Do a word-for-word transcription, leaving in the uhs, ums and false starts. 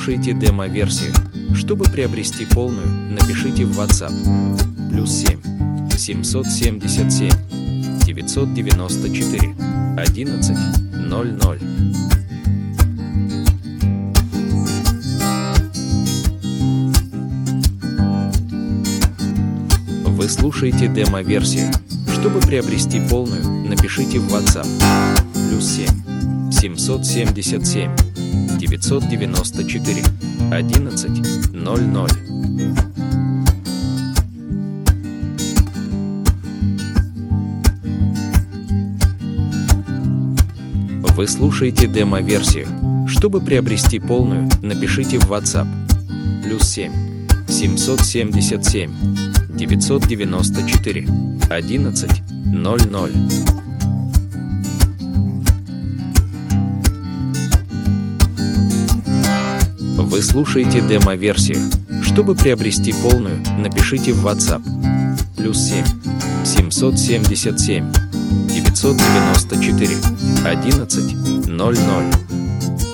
слушаете демо-версию. Чтобы приобрести полную, напишите в WhatsApp. Плюс семь семьсот семьдесят семь девятьсот девяносто четыре одиннадцать ноль ноль. Вы слушаете демо-версию. Чтобы приобрести полную, напишите в WhatsApp. Плюс семь семьсот семьдесят семь девятьсот девяносто четыре одиннадцать ноль ноль. Вы слушаете демо-версию. Чтобы приобрести полную, напишите в WhatsApp. Плюс семь семьсот семьдесят семь девятьсот девяносто четыре одиннадцать ноль ноль. Вы слушаете демо-версию. Чтобы приобрести полную, напишите в WhatsApp. Плюс семь семьсот семьдесят семь девятьсот девяносто четыре одиннадцать ноль ноль.